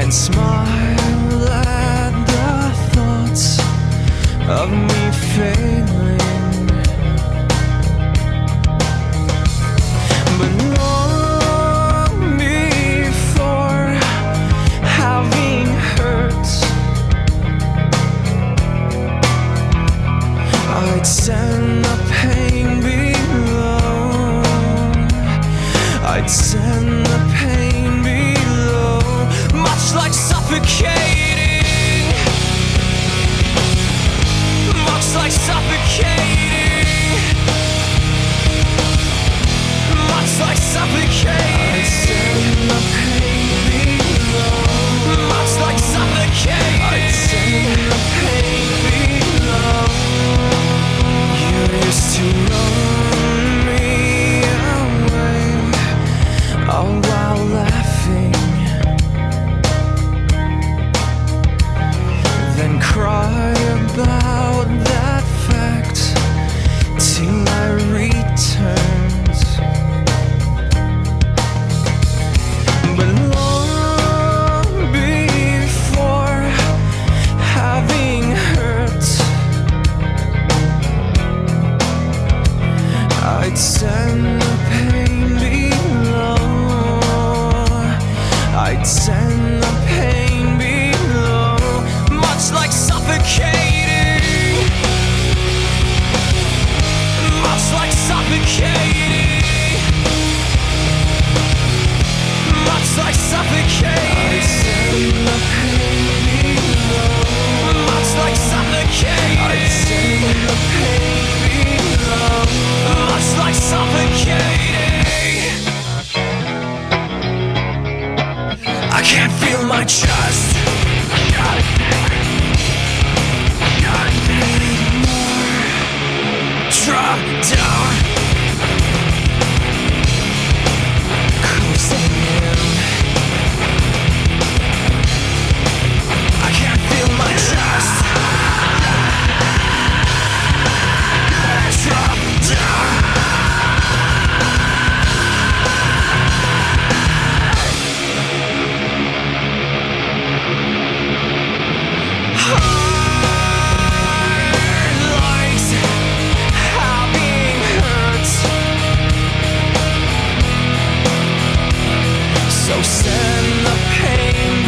and smile at the thoughts of me failing, but long before having hurt, I'd send the pain below. I'd send the pain below, much like suffocating, much like suffocating, much like suffocating. I'd send the pain below, much like suffocating. I'd send the pain below. You used to run me away, all while laughing, then cry about that fact till I returned. But long before having hurt, I'd send the pain below. I'd send the pain below, much like suffocating, much like suffocating, much like suffocating. I'd send the pain below, much like suffocating. I'd send the pain below, much like suffocating. I can't feel my chest. Drop down, closing in. I can't feel my chest. Drop down. So send the pain